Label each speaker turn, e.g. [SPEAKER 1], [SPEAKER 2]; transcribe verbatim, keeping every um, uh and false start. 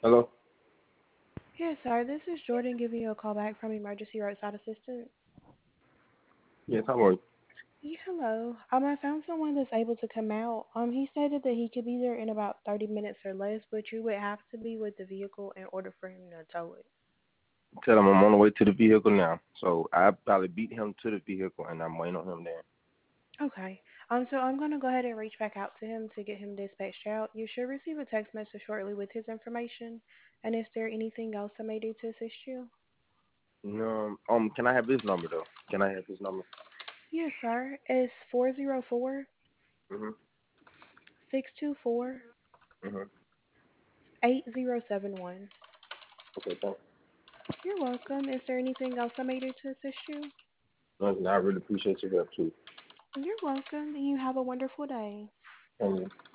[SPEAKER 1] Hello?
[SPEAKER 2] Yes, sir. This is Jordan giving you a call back from Emergency Roadside Assistance.
[SPEAKER 1] Yes, how are you?
[SPEAKER 2] Yeah, hello. Um, I found someone that's able to come out. Um, he stated that he could be there in about thirty minutes or less, but you would have to be with the vehicle in order for him to tow it.
[SPEAKER 1] Tell him I'm on the way to the vehicle now. So I probably beat him to the vehicle and I'm waiting on him there.
[SPEAKER 2] Okay. Um, so I'm gonna go ahead and reach back out to him to get him dispatched out. You should receive a text message shortly with his information. And is there anything else I may do to assist you?
[SPEAKER 1] No, um, can I have his number though? Can I have his number?
[SPEAKER 2] Yes, sir. It's four zero four
[SPEAKER 1] Mhm.
[SPEAKER 2] six two four
[SPEAKER 1] Mhm.
[SPEAKER 2] eight zero seven one.
[SPEAKER 1] Okay, thanks.
[SPEAKER 2] You're welcome. Is there anything else I may do to assist you?
[SPEAKER 1] No, I really appreciate your help too.
[SPEAKER 2] You're welcome. You have a wonderful day.
[SPEAKER 1] Thank you.